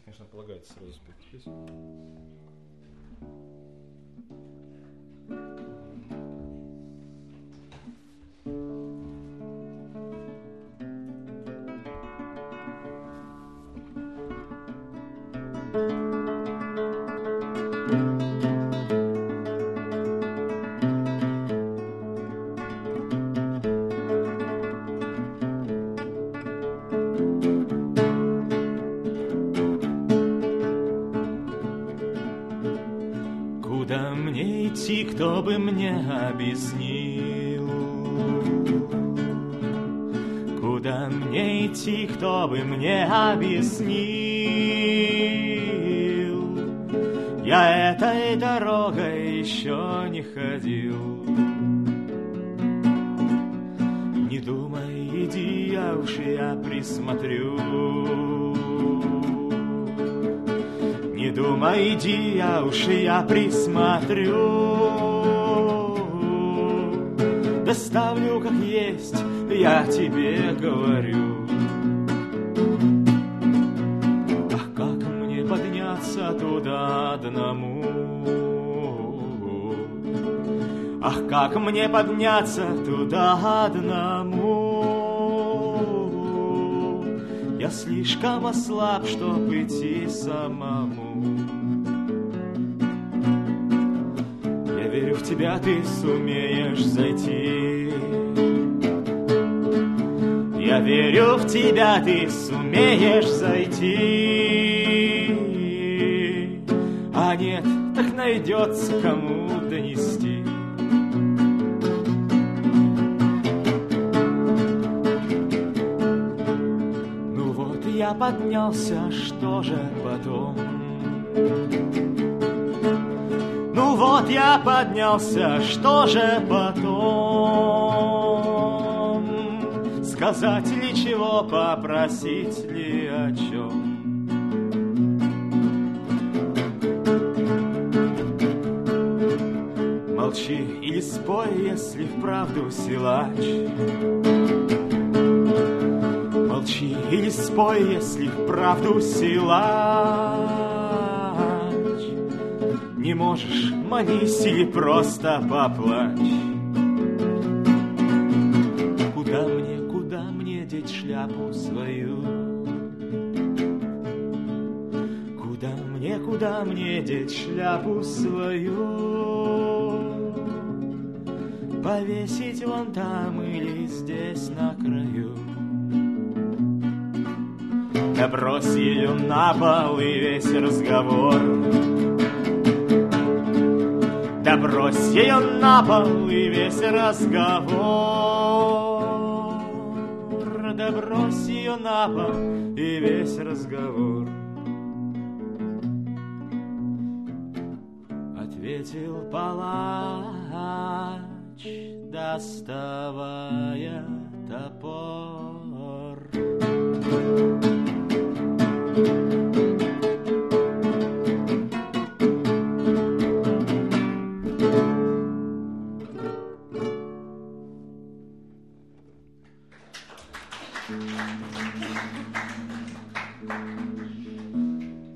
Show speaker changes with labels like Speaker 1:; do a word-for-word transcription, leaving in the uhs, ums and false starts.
Speaker 1: конечно, полагается сразу спеть песню.
Speaker 2: Куда мне идти, кто бы мне объяснил? Куда мне идти, кто бы мне объяснил? Я этой дорогой еще не ходил. Не думай, иди, я уж я присмотрю. Не думай, иди, я уж я присмотрю. Доставлю, как есть, я тебе говорю. Ах, как мне подняться туда одному? Ах, как мне подняться туда одному? Я слишком ослаб, чтоб идти самому. Я верю в тебя, ты сумеешь зайти. Я верю в тебя, ты сумеешь зайти. А нет, так найдется кому донести. Я поднялся, что же потом? Ну вот я поднялся, что же потом? Сказать ли чего, попросить ли о чем? Молчи или спой, если вправду силач. Молчи или спой, если вправду силач. Не можешь, молись или просто поплачь. Куда мне, куда мне деть шляпу свою? Куда мне, куда мне деть шляпу свою? Повесить вон там или здесь на краю? Да брось ее на пол и весь разговор. Да брось ее на пол и весь разговор. Да брось ее на пол и весь разговор. Ответил палач, доставая топор.